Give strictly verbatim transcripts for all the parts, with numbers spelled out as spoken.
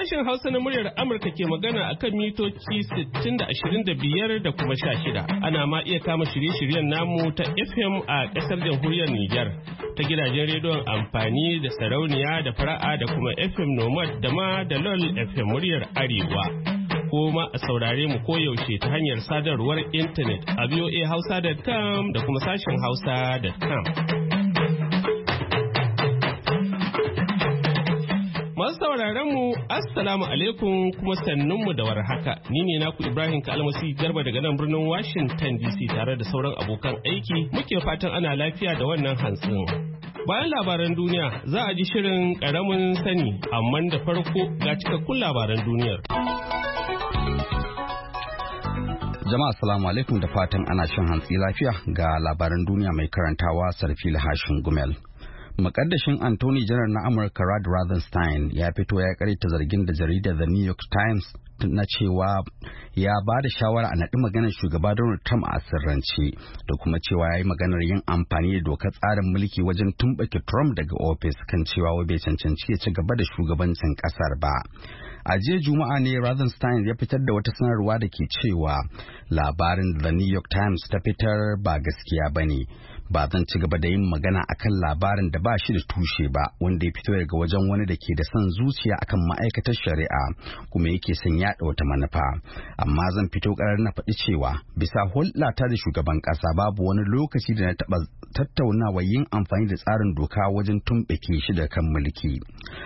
Sashen Hausa na muryar Amurka ke magana a kan mitoci sittin da ashirin da biyar da kuma sha shida. Ana ma iya kama shirye-shiryen namu ta F M a ƙasar jamhuriyar Nijar ta gidajen rediyon amfani da sarauniya da fara'a da kuma F M Nomad da ma da LOL F M muryar Arewa. Ko ma a saurare mu koyaushe ta hanyar sadarwar intanet a v o a hausa dot com da kuma sashen hausa dot com. Masu sauraron mu assalamu alaikum kuma sannunmu da warhaka. Ni ne naku Ibrahim Kalmasi Garba daga nan birnin Washington D C tare da sauran abokan aiki. Muke fatan ana lafiya da wannan hantsin. Bayan labaran duniya za a ji shirin karamin sani, amma da farko ga cikakkun labaran duniyar. Jama'a assalamu alaikum da fatan ana shan hantsi lafiya ga labaran duniya mai karantawa Sarfil Hashin Gumel. Mukaddashin Anthony General na Amurka Rod Rosenstein ya fito ya karita zargin da jaridar The New York Times na cewa ya ba da shawara a naɗi maganar shugaba Donald Trump a sirrance da kuma cewa ya yi maganar yin amfani da dokar tsarin mulki wajen tumɓake Trump daga ofis kan cewa wai bai cancanci ya ci gaba da shugabancin ƙasar ba. A jiya Juma'a ne Rosenstein ya fitar da wata sanarwa da ke cewa labarin The New York Times ta fitar ba gaskiya ba ne. Ba zan ci gaba da yin magana akan labarin da ba shi da tushe ba wanda ya fito daga wajen wani da ke da son zuciya akan ma'aikatar shari'a kuma yake son yaɗa wata manufa. Amma zan fito ƙarar na faɗi cewa bisa hulɗata da shugaban ƙasa babu wani lokaci da na taɓa tattaunawa yin amfani da tsarin doka wajen tumɓuke shi da kan mulki.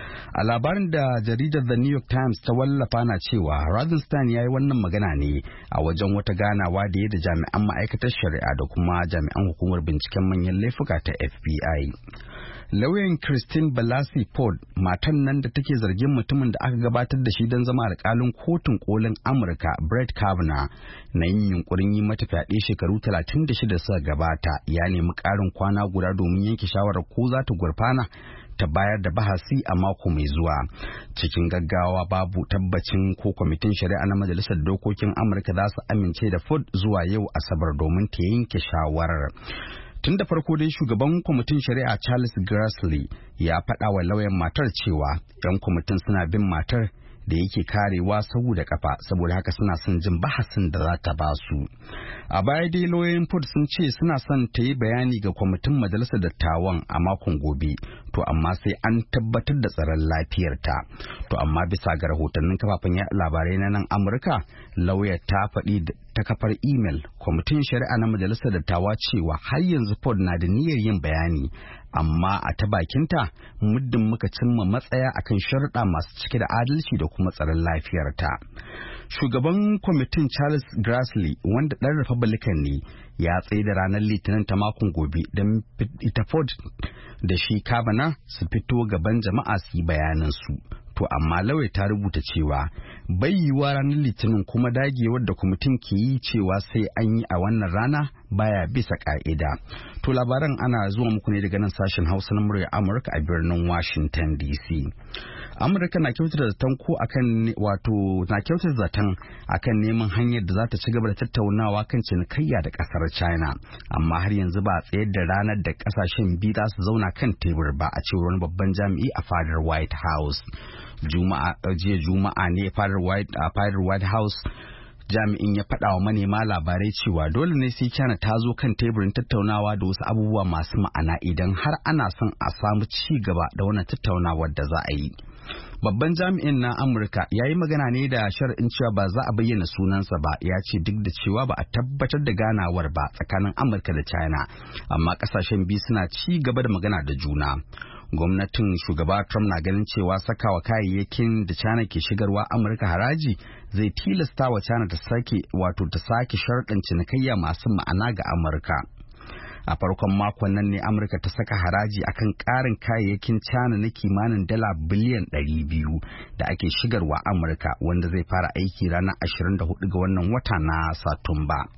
A labarin da jaridar The New York Times ta wallafa na cewa Rosenstein ya yi wannan magana ne a wajen wata ganawa da ya da jami'an ma'aikatar shari'a da kuma jami'an hukumar binciken manyan laifuka ta F B I. Lauyan Christine Blasey Ford, matan nan da take zargin mutumin da aka gabatar da shi don zama alƙalin kotun kolin Amurka Brett Kavanaugh na yin yunkurin yi mata fyaɗe shekaru talatin da shida suka gabata, ya nemi ƙarin kwana guda domin yanke shawarar ko za ta gurfana ta bayar da bahasi a mako mai zuwa. Cikin gaggawa babu tabbacin ko kwamitin shari'a na majalisar dokokin Amurka za su amince da Ford zuwa yau Asabar domin ta yanke shawarar. Tun da farko dai shugaban kwamitin shari'a Charles Grassley ya faɗa wa lauyan matar cewa 'yan kwamitin suna bin matar da yake karewa sau da kafa saboda haka suna son jin bahasin da za ta ba su. A baya dai lauyoyin Ford sun ce suna son ta yi bayani ga kwamitin majalisar dattawan a makon gobe, to amma sai an tabbatar da tsaron lafiyarta. To amma bisa ga rahotannin kafafen yaɗa labarai na nan Amurka, lauyar ta faɗi ta kafar imel kwamitin shari'a na majalisar dattawa cewa har yanzu Ford na da niyyar yin bayani, amma a ta bakinta muddin muka cimma matsaya akan sharuɗa masu cike da adalci da kuma tsaron lafiyarta. Shugaban kwamitin Charles Grassley, wanda ɗan Republican ne, ya tsaye da ranar Litinin ta makon gobe don ita Ford da shi Kavanaugh su fito gaban jama'a su yi bayanansu. To amma lauya ta rubuta cewa bai yiwuwa ranar Litinin kuma dagewar da kwamitin ke yi cewa sai an yi a wannan rana baya bisa ka'ida. To labaran ana zuwa muku ne daga nan sashen Hausa na murya Amurka a birnin Washington D C. Amurka na kyautata zaton ko akan wato na kyautata zaton akan neman hanyar da za ta ci gaba da tattaunawa kan cinikayya da kasar China, amma har yanzu ba a tsayar da ranar da kasashen biyu za su zauna kan tebur ba, a cewar wani babban jami'i a fadar White House. Juma'a jiya Juma'a ne fadar White a fadar White House jami'in ya faɗa wa manema labarai cewa dole ne sai China ta zo kan teburin tattaunawa da wasu abubuwa masu ma'ana idan har ana son a samu ci gaba da wannan tattaunawar da za a yi. Babban jami'in na Amurka ya yi magana ne da shar'in cewa ba za a bayyana sunansa ba, ya ce duk da cewa ba a tabbatar da ganawar ba tsakanin Amurka da China, amma kasashen biyu suna ci gaba da magana da juna. Gwamnatin shugaba Trump na ganin cewa sakawa kayayyakin da China ke shigarwa Amurka haraji zai tilasta wa China ta sake wato ta sake sharɗin cinikayya masu ma'ana ga Amurka. A farkon makon nan ne Amurka ta saka haraji akan ƙarin kayayyakin China na kimanin dala biliyan ɗari biyu da ake shigarwa Amurka, wanda zai fara aiki ranar ashirin da hudu ga wannan wata na Satumba.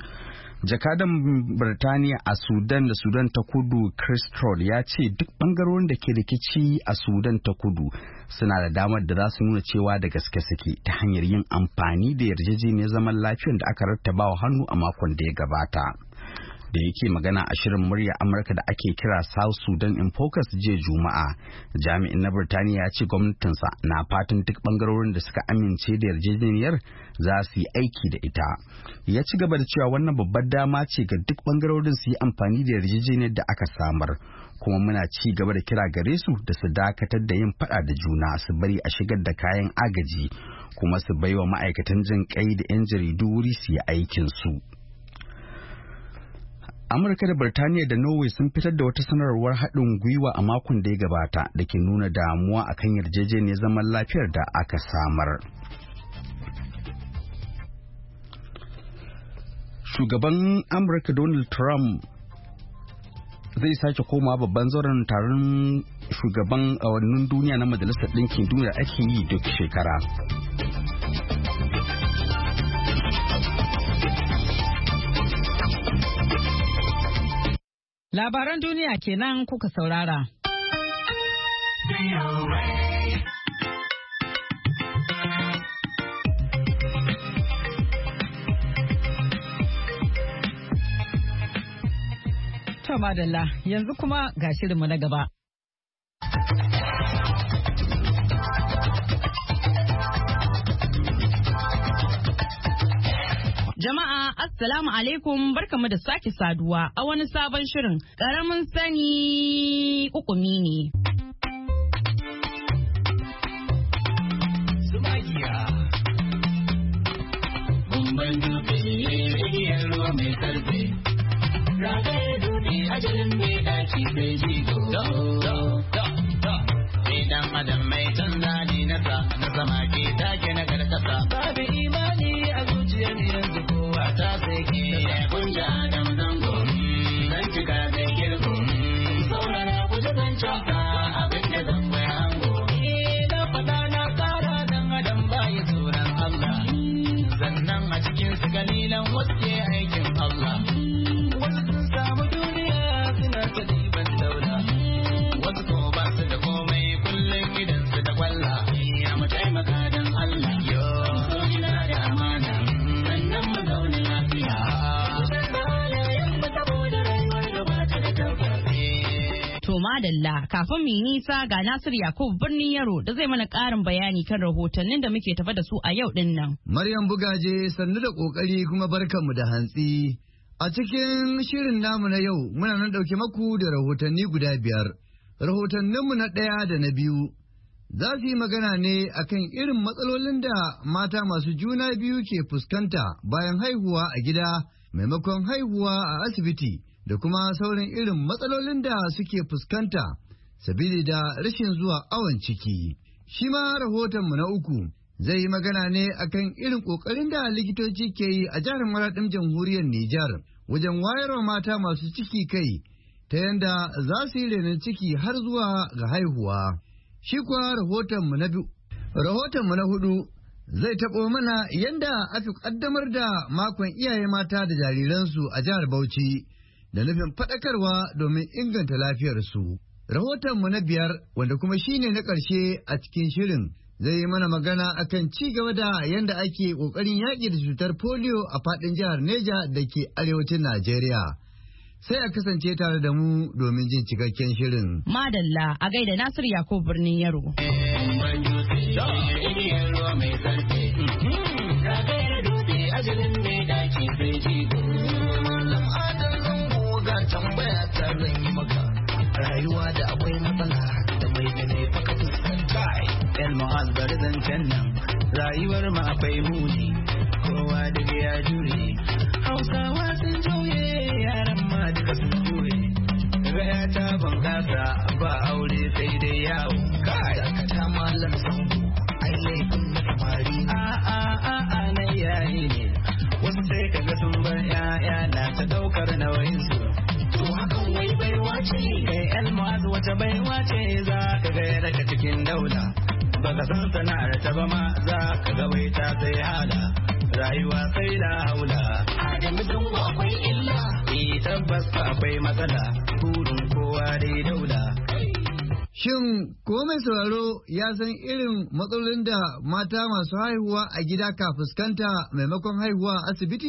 Jakadan Birtaniya a Sudan da Sudan ta Kudu Chris Troll ya ce duk bangarorin da ke rikici a Sudan ta Kudu suna da damar da za su nuna cewa da gaske suke ta hanyar yin amfani da yarjejeniyar zaman lafiyar da aka rattabawa hannu a makon da ya gabata. Da yake magana a shirin murya Amurka da ake kira South Sudan in Focus jiya Juma'a, jami'in na Birtaniya ya ce gwamnatinsa na fatan duk bangarorin da suka amince da yarjejeniyar za su yi aiki da ita. Ya ci gaba da cewa wannan babbar dama ce ga duk bangarorin su yi amfani da yarjejeniyar da aka samar. Kuma muna ci gaba da kira gare su da su dakatar da yin fada da juna, su bari a shigar da kayan agaji, kuma su baiwa ma'aikatan jin kai da 'yan jaridu wuri su yi aikin su. Amurka da Birtaniya da Norway sun fitar da wata sanarwar haɗin gwiwa a makon da ya gabata da ke nuna damuwa akan yarjejeniyar zaman lafiyar da aka samar. Shugaban Amurka Donald Trump zai sake koma babban zauren taron shugaban awannin duniya na Majalisar Ɗinkin Duniya ake yi duk shekara. Labaran duniya kenan kuka saurara. To madalla, yanzu kuma ga shirinmu na gaba. Jama'a Assalamu alaikum, barkamu da sake saduwa a wani sabon shirin ƙaramin sani kukumi ne. Sumagiya Gumban dutse igiyar ruwa mai karfe, ragaye dutse ajalin mai daci sai jigo. Idan adam mai canza ne nasa na sama ke take na karkasa, babu imani a zuciyar yanzu kowa ta sai ke ya kunja adam zango, zan cika zai girgo, saurara ku ji zan canka abin da zan bai hango. Na faɗa na ƙara dan adam bayi tsoron Allah, sannan a cikin su kalilan wasu ke aikin Allah. Wasu sun samu duniya suna ta ɗiban daula, wasu ko ba su da komai kullum idan su da kwalla. Ya mu taimaka don Allah, yo so ina da amana, sannan mu zaune lafiya. To madalla, kafin mu yi nisa ga Nasir Yakubu birnin Yaro da zai mana ƙarin bayani kan rahotannin da muke tafa da su a yau din nan. Maryam Bugaje, sannu da ƙoƙari kuma barkanmu da hantsi. A cikin shirin namu na yau muna nan ɗauke maku da rahotanni guda biyar. Rahotanninmu na ɗaya da na biyu za su yi magana ne akan irin matsalolin da mata masu juna biyu ke fuskanta bayan haihuwa a gida maimakon haihuwa a asibiti, da kuma sauran irin matsalolin da suke fuskanta sabili da rashin zuwa awon ciki. Shi ma rahotonmu na uku zai yi magana ne akan irin ƙoƙarin da likitoci ke yi a jihar Maraɗin jamhuriyar Nijar wajen wayarwa mata masu ciki kai ta yanda za su yi renon ciki har zuwa ga haihuwa. Shi kuwa rahotonmu na biyu, rahotonmu na hudu zai taɓo mana yanda aka ƙaddamar da makon iyaye mata da jariransu a jihar Bauchi da nufin faɗakarwa domin inganta lafiyarsu. Rahotonmu na biyar, wanda kuma shine na ƙarshe a cikin shirin, zai yi mana magana akan ci gaba da yanda ake ƙoƙarin yaƙi da cutar polio a faɗin jihar Neja da ke arewacin Najeriya. Sai a kasance tare da mu domin jin cikakken shirin. Madalla a gaida Nasir Yakubu birnin Yaro. Rayuwa da akwai matsala da mai gane faka fuskanta. El Mu'az bari zancen nan, rayuwar ma akwai muni, kowa daga ya jure. Hausawa sun juye, yaran ma duka sun juye. Gaya ta bunƙasa ba aure sai dai yawo. Kai, dakata malam sango, ai laifin na samari. A a a a na yayi ne, wasu sai kaga sun bar 'ya'ya na ta ɗaukar nauyinsu. To hakan wai baiwa ce, kai El Mu'az wata baiwa ce za ka ga daga cikin daula. Baka san sana'ar ta ba ma za ka ga wai ta sai hala. Rayuwa sai da haula. Adamu don akwai illa. Eh tabbas akwai matsala. Burin kowa dai daula. Shin ko mai sauraro ya san irin matsalolin da mata masu haihuwa a gida ka fuskanta maimakon haihuwa a asibiti?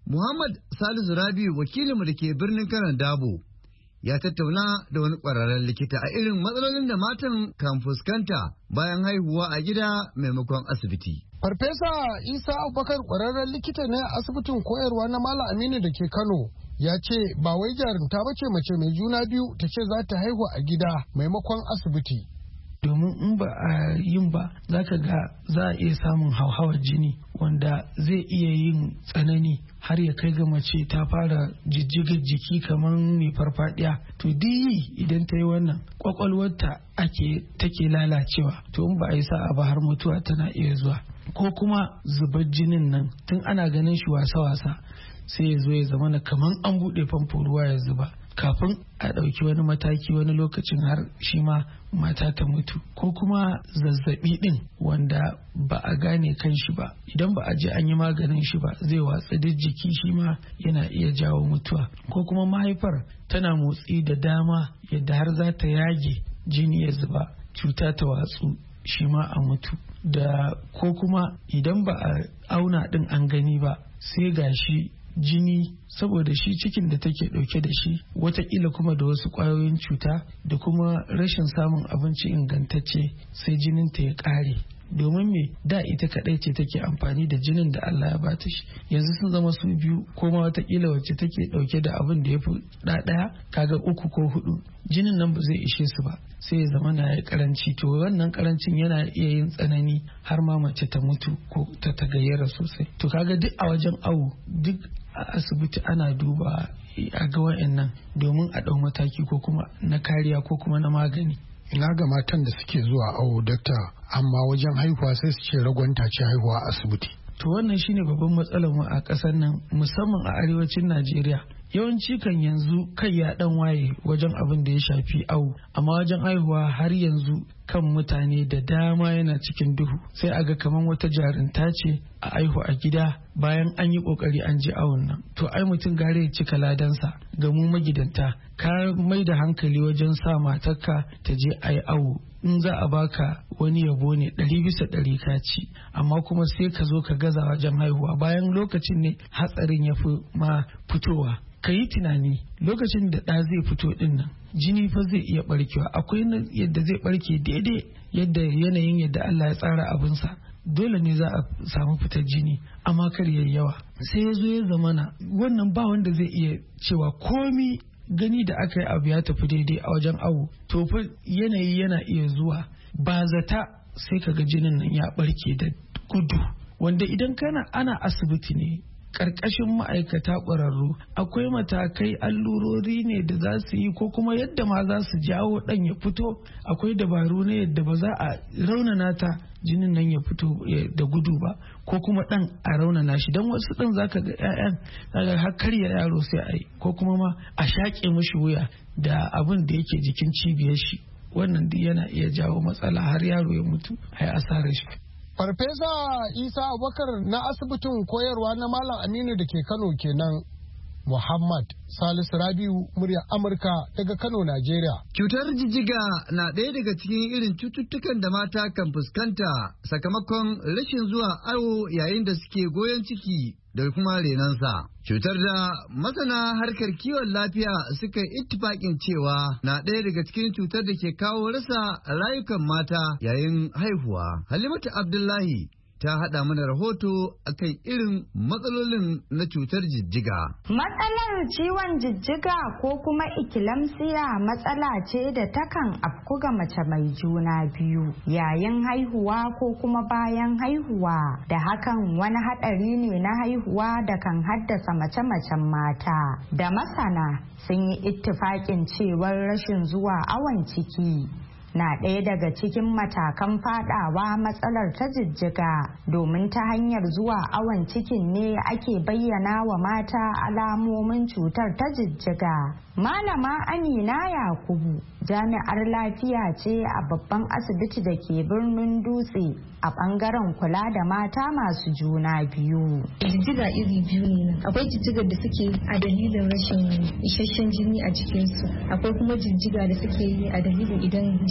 Muhammad Salisu Rabiu wakilinmu da ke birnin Kanan Dabo ya tattauna da wani ƙwararren likita a irin matsalolin da matan kan fuskanta bayan haihuwa a gida maimakon asibiti. Farfesa Isa Abubakar ƙwararren likita ne a asibitin koyarwa na Malam Aminu da ke Kano ya ce ba wai jarumta bace mace mai juna biyu ta ce za ta haihu a gida maimakon asibiti. Domin in ba a yin ba za ka ga za a iya samun hauhawar jini wanda zai iya yin tsanani har ya kai ga mace ta fara jijjigar jiki kamar mai farfadiya. To diyi idan ta yi wannan kwakwalwarta ake take lalacewa, to in ba a yi sa'a ba har mutuwa tana iya zuwa. Ko kuma zubar jinin nan tun ana ganin shi wasa-wasa sai ya zo ya zama na kamar an buɗe famfo ruwa ya zuba, kafin a ɗauki wani mataki wani lokacin har shi ma mata ta mutu. Ko kuma zazzabi ɗin wanda ba a gane kan shi ba, idan ba a je an yi maganin shi ba zai watsa duk jiki, shi ma yana iya jawo mutuwa. Ko kuma mahaifar tana motsi da dama yadda har za ta yage jini ya zuba, cuta ta watsu, shi ma a mutu. Da ko kuma idan ba a auna ɗin an gani ba sai gashi jini, saboda shi cikin da take dauke da shi watakila kuma da wasu kwayoyin cuta da kuma rashin samun abinci ingantacce, sai jinin ta ya kare. Domin me da ita kadai ce take amfani da jinin da Allah ya bata shi, yanzu sun zama su biyu, ko ma watakila wacce take dauke da abin da ya fi ɗaya kaga uku ko hudu, jinin nan ba zai ishe su ba, sai ya zama na ya karanci. To wannan karancin yana iya yin tsanani har ma mace ta mutu ko ta tagayyara sosai. To kaga duk a wajen awo, duk a asibiti ana duba a ga wa'annan domin a ɗau mataki ko kuma na kariya ko kuma na magani. Ina ga matan da suke zuwa awo dakta, amma wajen haihuwa sai su ce ragwanta ce haihuwa a asibiti. To wannan shine babban matsalar mu a ƙasar nan, musamman a arewacin Najeriya. Yawanci kan yanzu kai ya dan waye wajen abin da ya shafi awo, amma wajen haihuwa har yanzu kan mutane da dama yana cikin duhu. Sai a ga kamar wata jarinta ce a aihu a gida bayan an yi kokari an je awon nan. To ai mutum gare ya cika ladansa. Ga mu magidanta, ka mai da hankali wajen sa matarka ta je a yi awo. In za a baka wani yabo ne ɗari bisa ɗari ka ci, amma kuma sai ka zo ka gaza wajen haihuwa bayan lokacin ne hatsarin ya fi ma fitowa. Ka yi tunani lokacin da ɗa zai fito ɗin nan, jini fa zai iya ɓarkewa, akwai yadda zai ɓarke daidai yadda yanayin yadda Allah ya tsara abinsa. Dole ne za a samu fitar jini, amma kar yayi yawa. Sai ya zo ya zamana wannan ba wanda zai iya cewa komi gani da aka yi abu ya tafi daidai a wajen awo. To fa yanayi yana iya zuwa ba zata sai kaga jinin nan ya ɓarke da gudu, wanda idan kana ana asibiti ne ƙarƙashin ma'aikata ƙwararru, akwai matakai, allurori ne da za su yi, ko kuma yadda ma za su jawo ɗan ya fito. Akwai dabaru na yadda ba za a raunana ta jinin nan ya fito da gudu ba, ko kuma ɗan a raunana shi. Don wasu ɗan za ka ga 'ya'yan daga har karya yaro sai a yi, ko kuma ma a shaƙe mashi wuya da abin da yake jikin cibiyar shi. Wannan duk yana iya jawo matsala har yaro ya mutu a yi asarar shi. Farfesa Isa Abubakar na asibitin koyarwa na Malam Aminu da ke Kano kenan. Muhammad Salisu Rabiu, muryar Amurka daga Kano, Najeriya. Cutar jijjiga na ɗaya daga cikin irin cututtukan da mata kan fuskanta sakamakon rashin zuwa awo yayin da suke goyon ciki da kuma renansa. Cutar da masana harkar kiwon lafiya suka ittifaƙin cewa na ɗaya daga cikin cutar da ke kawo rasa rayukan mata yayin haihuwa. Halimatu Abdullahi ta haɗa mana rahoto akan irin matsalolin na cutar jijjiga. Matsalar ciwon jijjiga ko kuma ikilamsiya matsala ce da takan afku ga mace mai juna biyu yayin haihuwa ko kuma bayan haihuwa, da hakan wani haɗari ne na haihuwa da kan haddasa mace-macen mata. Da masana sun yi ittifaƙin cewar rashin zuwa awon ciki na ɗaya daga cikin matakan fadawa matsalar ta jijjiga, domin ta hanyar zuwa awon cikin ne ake bayyana wa mata alamomin cutar ta jijjiga. Malama Amina Yakubu jami'ar lafiya ce a babban asibiti da ke birnin Dutse a bangaren kula da mata masu juna biyu. Jijjiga iri biyu ne, akwai jijjigar da suke a dalilin rashin isasshen jini a jikinsu, akwai kuma jijjiga da suke yi a dalilin idan jini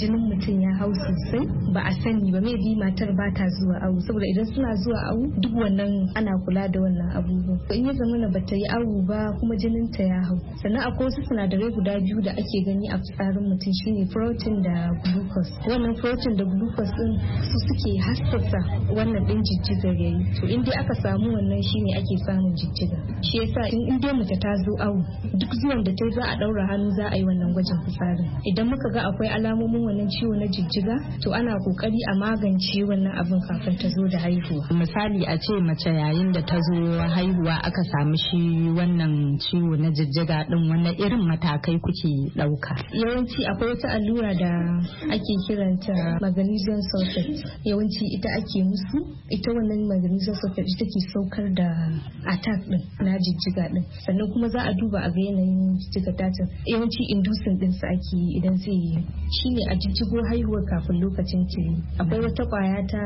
jinin mutum ya hau sosai ba a sani ba, maybe matar ba ta zuwa awu, saboda idan suna zuwa awu duk wannan ana kula da wannan abubuwan. In ya zama na bata yi awu ba kuma jinin ta ya hau. Sannan akwai wasu sinadarai guda biyu da ake gani a fitsarin mutum shine protein da glucose. Wannan protein da glucose din su suke hassasa wannan din jijjigar yayi. To in dai aka samu wannan shine ake samun jijjiga. Shi yasa in dai mace ta zo awu duk zuwan da ta za a daura hannu za a yi wannan gwajin fitsarin. Idan muka ga akwai alamomin wannan ciwo na jijjiga to ana kokari a magance wannan abin kafin ta zo da haihuwa. Misali a ce mace yayin da ta zo haihuwa aka samu shi wannan ciwo na jijjiga din, wannan irin matakai kuke dauka? Yawanci akwai wata allura da ake kiranta magnesium sulfate, yawanci ita ake musu. Ita wannan magnesium sulfate ita ke saukar da attack din na jijjiga din. Sannan kuma za a duba a ga yanayin jijjiga data, yawanci inducing din su ake yi idan zai yi shine a jijjigo haihuwa kafin lokacin ciki. Akwai wata kwaya ta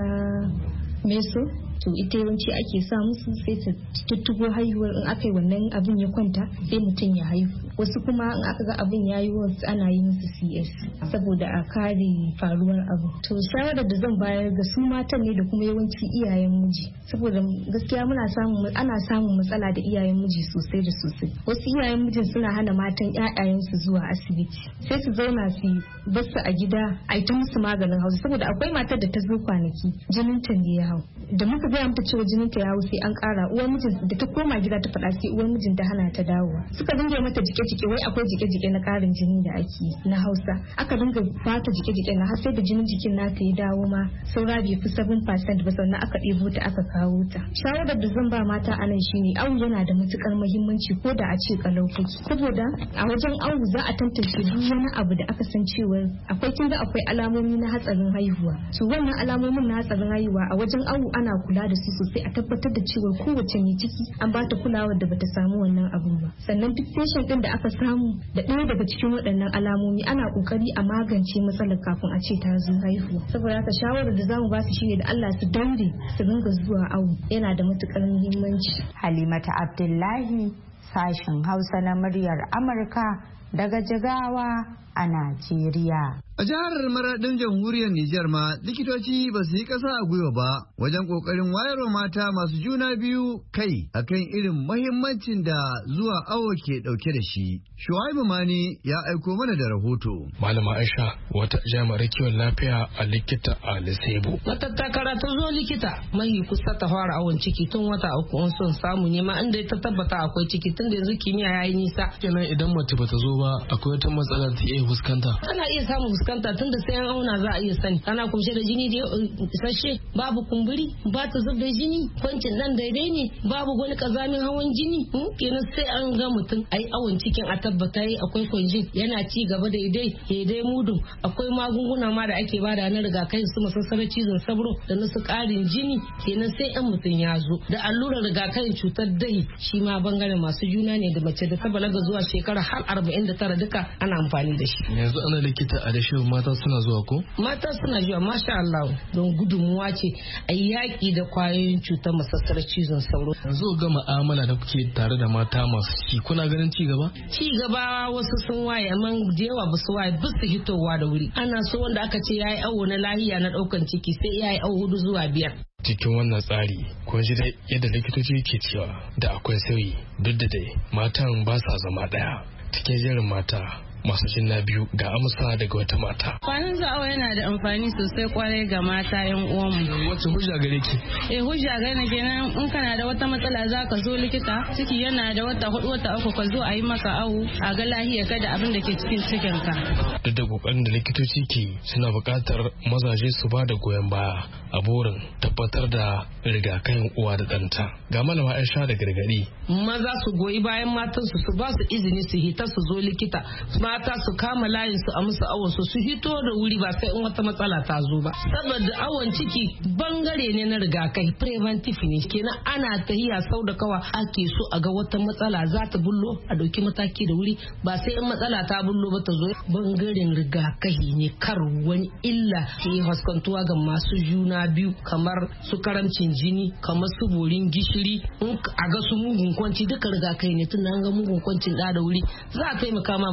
meso, to ita yawanci ake sa musu sai su tuttugo haihuwar. In aka yi wannan abin ya kwanta sai mutum ya haihu. Wasu kuma in aka ga abin ya yi wasu ana yi musu C S saboda a kare faruwar abu. To shawarar da zan bayar ga su matan ne da kuma yawanci iyayen miji, saboda gaskiya muna samun ana samun matsala da iyayen miji sosai da sosai. Wasu iyayen mijin suna hana matan ƴaƴayensu zuwa asibiti, sai su zauna su basu a gida a yi ta musu maganin hausa, saboda akwai matar da ta zo kwanaki jinin ta ne ya hau. Da muka gaya mata cewa jinin ta ya hau sai an kara, uwar mijin da ta koma gida ta faɗa sai uwar mijin ta hana ta dawowa. Suka dinga mata jike-jike, wai akwai jike-jike na karin jini da ake na hausa. Aka dinga bata jike-jike na har sai da jinin jikin nata ya dawo ma saura bai fi seven percent ba, sannan aka ɗebo ta aka kawo ta. Shawarar da zan ba mata a nan shine awu yana da matukar muhimmanci ko da a ce kalau kake, saboda a wajen awu za a tantance duk wani abu da aka san cewa akwai kinga akwai alamomi na hatsarin haihuwa. To wannan alamomin na hatsarin haihuwa a wajen awu ana kula da su sosai, a tabbatar da cewa kowace mai ciki an ba ta kulawar da bata samu wannan abu ba. Sannan duk patient din da aka samu da ɗaya daga cikin waɗannan alamomi ana kokari a magance matsalar kafin a ce ta zo haihuwa. Saboda haka shawarar da zamu ba su shine da Allah su daure su dinga zuwa awu, yana da matukar muhimmanci. Halimata Abdullahi, sashen Hausa na muryar Amurka daga Jigawa a Najeriya. A jihar Maradin jamhuriyar Nijar ma likitoci ba su yi ƙasa a gwiwa ba wajen ƙoƙarin wayarwa mata masu juna biyu kai akan irin mahimmancin da zuwa awo ke ɗauke da shi. Shuaibu Mani ya aiko mana da rahoto. Malama Aisha wata jami'ar kiwon lafiya a likita a Lisebo. Wata takara ta zo likita mahi kusa ta fara awon ciki tun wata uku an son samu ne ma inda ta tabbata akwai ciki tun da yanzu kimiyya ya yi nisa. Kenan idan mace bata zo ba akwai wata matsala ta iya fuskanta. Ana iya samun fuskanta tun da sai an auna za a iya sani. Ana kumshe da jini da isasshe, babu kumburi, ba ta zub da jini, kwancin nan daidai ne, babu wani kazamin hawan jini. Kenan sai an ga mutum ai awon cikin a tabbata yi akwai kwanjin yana ci gaba da idai daidai mudun. Akwai magunguna ma da ake bada na rigakafi su masassarar cizon sabro da na su karin jini. Kenan sai an mutum ya zo da allurar rigakafin cutar dahi shi ma bangaren masu juna ne da mace da ta balaga zuwa shekara har arba'in da tara duka ana amfani da shi. Yanzu ana likita a dashe mata suna zuwa ko? Mata suna zuwa masha Allah don gudunmuwa ce a yaƙi da kwayoyin cutar masassarar cizon sauro. Yanzu ga ma'amala da kuke tare da mata masu ciki kuna ganin ci gaba? Ci gaba wasu sun waye amma da yawa ba su waye ba su hitowa da wuri. Ana so wanda aka ce yayi awo na lahiya na ɗaukan ciki sai yayi awo hudu zuwa biyar. Cikin wannan tsari ko ji da yadda likitoci ke cewa da akwai sauyi duk da dai matan ba sa zama ɗaya cikin jerin mata masu jinna biyu ga amsa daga wata mata. Kwanan za'awa yana da amfani sosai kwarai ga mata yan uwanmu. Wace hujja gare ki? Eh hujja gare kenan in kana da wata matsala za ka zo likita, ciki yana da wata hudu wata uku ka zo a yi maka awo a ga lahiya kada abin da ke cikin cikin ka. Duk da kokarin da likitoci ke suna buƙatar mazaje su ba da goyon baya a burin tabbatar da rigakafin uwa da ɗanta. Ga malama Aisha da gargaɗi. Maza su goyi bayan matansu su ba su izini su hita su zo likita. Mata su kama layin su a musu awon su su hito da wuri ba sai in wata matsala ta zo ba. Saboda awon ciki bangare ne na rigakafi preventive ne. Kenan ana tahiya sau da kawa ake so a ga wata matsala za ta bullo a dauki mataki da wuri ba sai in matsala ta bullo ba ta zo. Bangaren rigakafi ne kar wani illa ke haskantuwa ga masu juna biyu kamar su karamcin jini kamar su borin gishiri a ga su mugun kwanci duka rigakafi ne tun an ga mugun kwancin da da wuri za a taimaka ma mace ba sai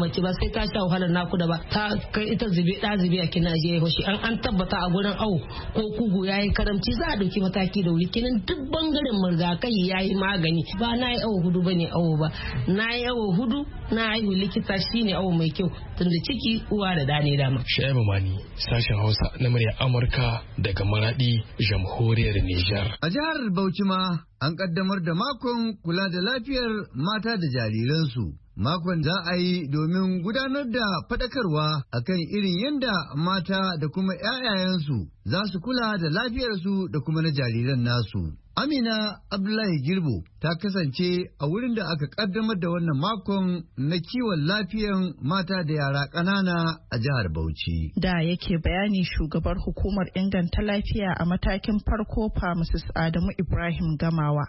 sai ta sha wahalar nakuda ba ta kai ita zube da zube a kina je hoshi an an tabbata a gurin awo ko kugu yayi karamci za a dauki mataki da wuri kenan duk bangaren rigakafi yayi magani ba na yi awo hudu bane awo ba na yi awo hudu na haihu likita shine awo mai kyau tunda ciki uwa da dane dama. Shaibu Mani sashen Hausa na murya Amurka daga Maradi jamhuriyar Nijar. A jihar Bauchi ma an kaddamar da makon kula da lafiyar mata da jariransu. Makon za a yi domin gudanar da faɗakarwa akan irin yadda mata da kuma 'ya'yayensu za su kula da lafiyarsu da kuma na jariran nasu. Amina Abdullahi Girbo ta kasance a wurin da aka kaddamar da wannan makon na kiwon lafiyan mata da yara ƙanana a jihar Bauchi. Da yake bayani shugabar hukumar inganta lafiya a matakin farko Pharmacist Adamu Ibrahim Gamawa.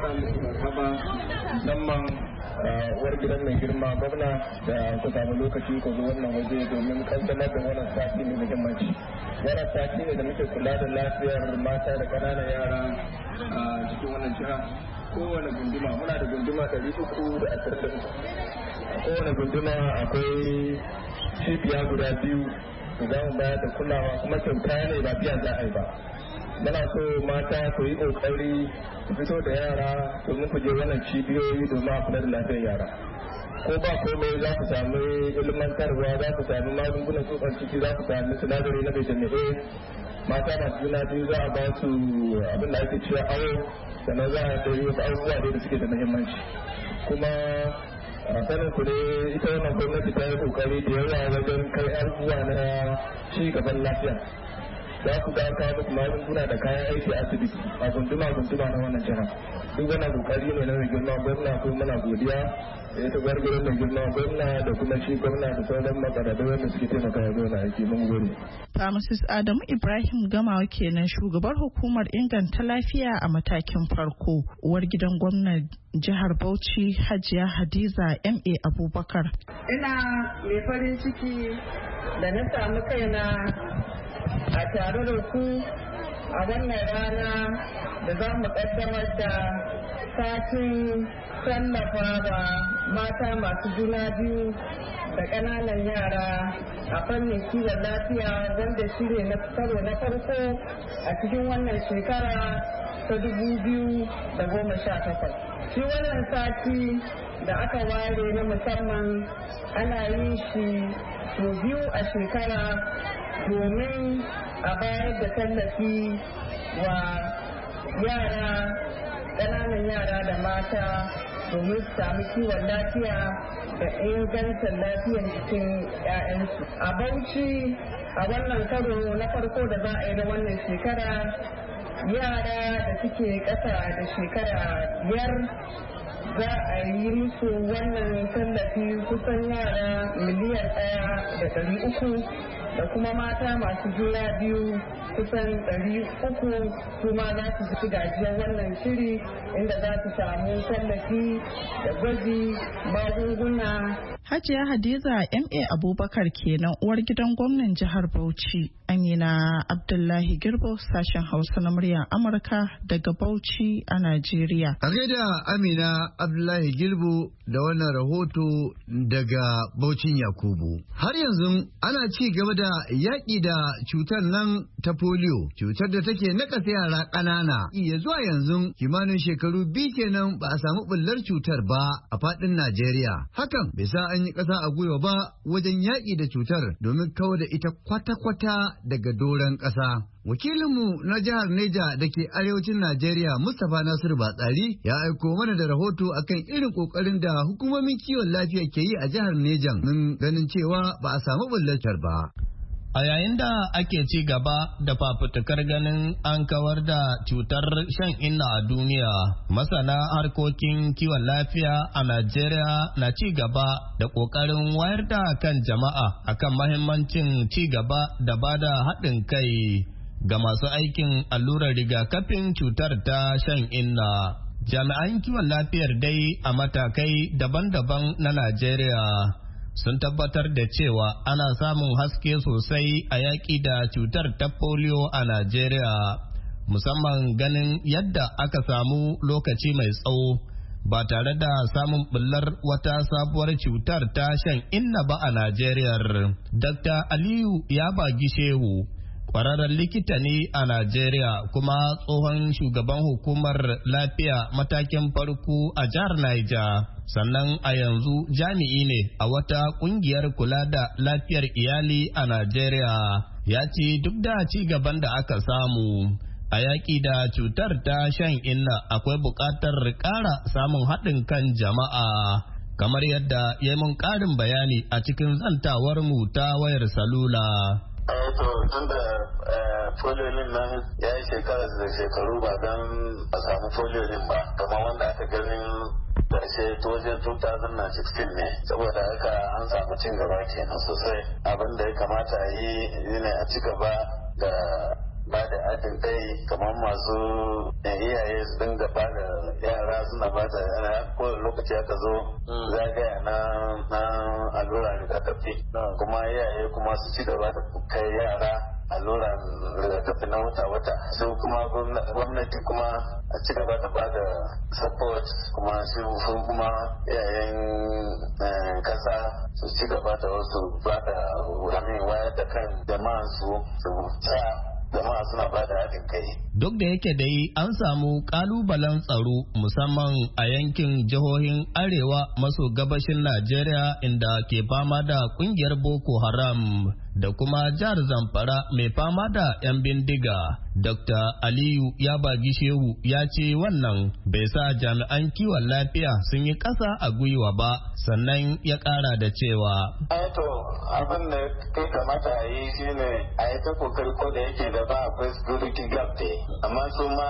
Uwar gidan mai girma gwamna da ku samu lokaci ku zo wannan waje domin kaddamar da wannan sati mai muhimmanci. Wannan sati ne da muke kula da lafiyar mata da ƙananan yara a cikin wannan jiha. Kowane gunduma muna da gunduma ɗari uku da ashirin da uku. A kowane gunduma akwai cibiya guda biyu da za mu bayar da kulawa kuma kyauta ne ba biyan za a yi ba. Muna so mata ku yi ƙoƙari ku fito da yara domin ku je wannan cibiyoyi domin a kula da lafiyar yara. Ko ba komai za ku sami ilmantarwa, za ku sami magungunan tsotson ciki, za ku sami sinadari na vitamin A. Mata masu juna biyu za a ba su abin da ake cewa awo, sannan za a ɗari wasu abubuwa da suke da muhimmanci. Kuma a sanin ku ne ita wannan gwamnati ta yi ƙoƙari da yawa wajen kai abubuwa na ci gaban lafiya. Za ku ga kawo muku magunguna da kayan aiki a asibiti a gunduma gunduma na wannan jiha. Duk wannan kokari ne na mai girma gwamna ko muna godiya da ita gwargwaron mai girma gwamna da kuma shi gwamna da sauran makarantu wanda suke taimaka ya zo na aiki mun gode. Pharmacist Adamu Ibrahim Gamawa kenan shugabar hukumar inganta lafiya a matakin farko. Uwar gidan gwamnan jihar Bauchi Hajiya Hadiza M A Abubakar. Ina mai farin ciki da na samu kaina a tare da ku a wannan rana da za mu kaddamar da satin tallafa wa mata masu juna biyu da ƙananan yara a fannin kiwon lafiya wanda shi ne na karo na farko a cikin wannan shekara ta dubu biyu da goma sha takwas. Shi wannan sati da aka ware na musamman ana yin shi sau biyu a shekara domin a bayar da tallafi wa yara ƙananan yara da mata domin su sami kiwon lafiya da ingantar lafiyar cikin 'ya'yansu. A Bauchi a wannan karo na farko da za a yi na wannan shekara yara da suke ƙasa da shekara biyar za a yi musu wannan tallafi kusan yara miliyan ɗaya da ɗari uku da kuma mata masu juna biyu kusan ɗari uku su ma za su ci gajiyar wannan shiri inda za su samu tallafi da gwaji magunguna. Hajiya Hadiza M A Abubakar kenan uwar gidan gwamnan jihar Bauchi. Amina Abdullahi Girbo sashen Hausa na muryar Amurka daga Bauchi a Najeriya. A gaida Amina Abdullahi Girbo da wannan rahoto daga Baucin Yakubu. Har yanzu ana ci gaba da yaƙi da cutar nan ta polio, cutar da take nakasa yara ƙanana. Iya zuwa yanzu kimanin shekaru biyu kenan ba a samu bullar cutar ba a faɗin Najeriya. Hakan bai sa an yi ƙasa a gwiwa ba wajen yaƙi da cutar domin kawar da ita kwata-kwata daga doron ƙasa. Wakilinmu na jihar Neja da ke arewacin Najeriya Mustapha Nasiru Batsari ya aiko mana da rahoto akan irin ƙoƙarin da hukumomin kiwon lafiya ke yi a jihar Neja mun ganin cewa ba a samu bullatar ba. A yayin da ake ci gaba da fafutukar ganin an kawar da cutar shan inna a duniya, masana harkokin kiwon lafiya a Najeriya na ci gaba da ƙoƙarin wayar da kan jama'a akan mahimmancin ci gaba da bada haɗin kai ga masu aikin allurar rigakafin cutar ta shan inna. Jami'an kiwon lafiyar dai a matakai daban-daban na Najeriya sun tabbatar da cewa ana samun haske sosai a yaƙi da cutar ta polio a Najeriya, musamman ganin yadda aka samu lokaci mai tsawo ba tare da samun bullar wata sabuwar cutar ta shan inna ba a Najeriya. Dokta Aliyu Yabagi Shehu kwararren likita ne a Najeriya kuma tsohon shugaban hukumar lafiya matakin farko a jihar Niger. Sannan a yanzu jami'i ne a wata kungiyar kula da lafiyar iyali a Najeriya. Ya ce duk da ci gaban da aka samu a yaƙi da cutar ta shan inna akwai buƙatar ƙara samun haɗin kan jama'a. Kamar yadda ya yi mun ƙarin bayani a cikin zantawar mu ta wayar salula. Eh to tun da folio din nan ya yi shekara da shekaru ba don a samu folio din ba, kamar wanda aka ganin karshe ta wajen two thousand sixteen ne, saboda haka an samu cin gaba kenan sosai. Abin da ya kamata a yi ne a ci gaba da ba da haɗin kai, kamar masu iyaye su dinga ba da yara suna ba da yara ko lokaci aka zo zagaya na na allura rigakafi, kuma iyaye kuma su ci gaba da kai yara alluran rigakafi na wata-wata. Su kuma gwamnati kuma a ci gaba da ba da support, kuma su kuma iyayen kasa su ci gaba da wasu ba da wayar da kan jama'a su su jama'a suna ba da haɗin kai. Duk da yake dai an samu ƙalubalen tsaro musamman a yankin jihohin arewa maso gabashin Najeriya inda ke fama da ƙungiyar Boko Haram da kuma jihar Zamfara mai fama da 'yan bindiga. Dokta Aliyu Yabagi Shehu ya ce wannan bai sa jami'an kiwon lafiya sun yi ƙasa a gwiwa ba, sannan ya ƙara da cewa. Aito abin da kai kamata a yi shi ne a yi ta kokari ko da yake da ba akwai security gap ne, amma su ma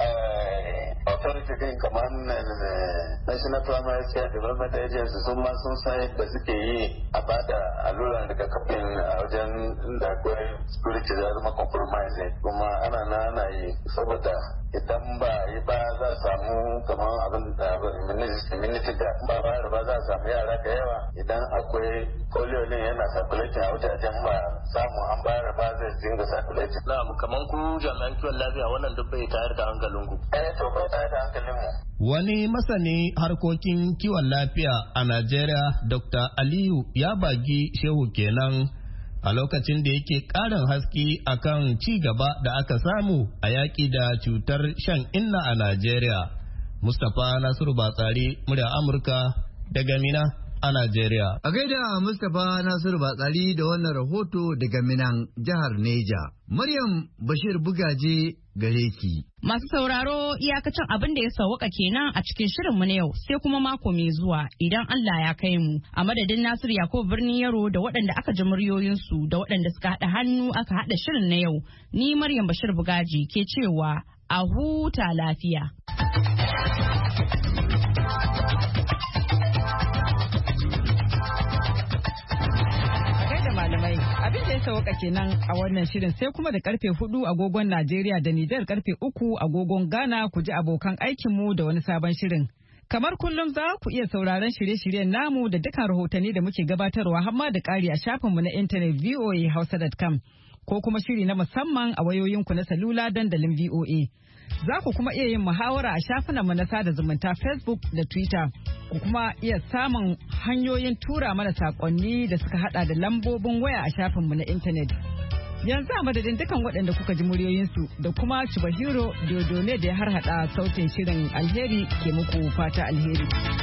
authority din kamar National Primary Care Development Agency sun ma sun san yadda suke yi a bada alluran rigakafin a wajen da akwai security da zama compromise, kuma ana na ana yi saboda idan ba yi ba za a samu kamar abin da immunity da ba ba ba za a samu yara da yawa idan akwai polio ne yana circulating a wajajen ba samu an bayar ba zai dinga circulating. Na kamar ku jami'an kiwon lafiya wannan duk bai tayar da hankalin ku. Eh to bai tayar da hankalin mu. Wani masani harkokin kiwon lafiya a Najeriya Dokta Aliyu Yabagi Shehu kenan a lokacin da yake ƙarin haske akan ci gaba da aka samu a yaƙi da cutar shan inna a Najeriya. Mustapha Nasiru Batsari, murya Amurka daga Mina a Najeriya. A gaida Mustapha Nasiru Batsari da wannan rahoto daga Minan jihar Neja. Maryam Bashir Bugaje gare ki. Masu sauraro iyakacin abin da ya sauwaka kenan a cikin shirinmu na yau sai kuma mako mai zuwa idan Allah ya kai mu. A madadin Nasiru Yakubu Birnin Yaro da waɗanda aka ji muryoyinsu da waɗanda suka haɗa hannu aka haɗa shirin na yau. Ni Maryam Bashir Bugaji ke cewa a huta lafiya. Malamai abin da ya sauka kenan a wannan shirin sai kuma da karfe hudu agogon Najeriya da Nijar karfe uku agogon Ghana ku ji abokan aikinmu da wani sabon shirin. Kamar kullum za ku iya sauraron shirye-shiryen namu da dukkan rahotanni da muke gabatarwa hamma da ƙari a shafinmu na intanet v o a hausa dot com ko kuma shiri na musamman a wayoyinku na salula dandalin V O A. Za ku kuma iya yin muhawara a shafinanmu na sada zumunta Facebook da Twitter. Ku kuma iya samun hanyoyin tura mana saƙonni da suka hada da lambobin waya a shafinmu na intanet. Yanzu a madadin dukan waɗanda kuka ji muryoyinsu da kuma Chubahiro Diodone da ya harhaɗa sautin shirin alheri ke muku fata alheri.